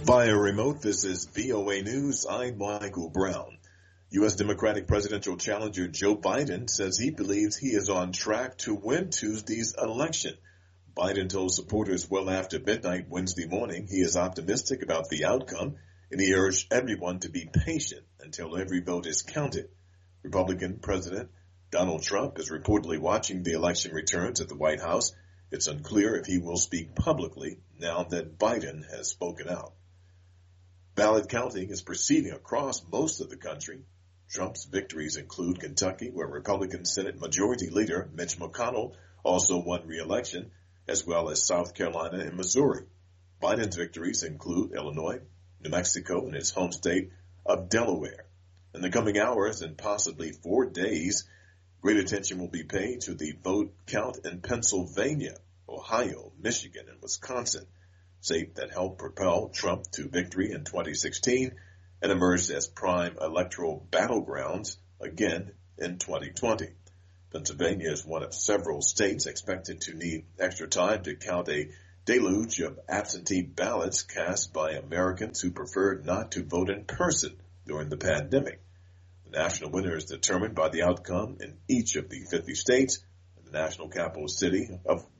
Via remote, this is VOA News. I'm Michael Brown. U.S. Democratic presidential challenger Joe Biden says he believes he is on track to win Tuesday's election. Biden told supporters well after midnight Wednesday morning he is optimistic about the outcome, and he urged everyone to be patient until every vote is counted. Republican President Donald Trump is reportedly watching the election returns at the White House. It's unclear if he will speak publicly now that Biden has spoken out. Ballot counting is proceeding across most of the country. Trump's victories include Kentucky, where Republican Senate Majority Leader Mitch McConnell also won re-election, as well as South Carolina and Missouri. Biden's victories include Illinois, New Mexico, and his home state of Delaware. In the coming hours and possibly 4 days, great attention will be paid to the vote count in Pennsylvania, Ohio, Michigan, and Wisconsin, states that helped propel Trump to victory in 2016 and emerged as prime electoral battlegrounds again in 2020. Pennsylvania is one of several states expected to need extra time to count a deluge of absentee ballots cast by Americans who preferred not to vote in person during the pandemic. The national winner is determined by the outcome in each of the 50 states and the national capital city of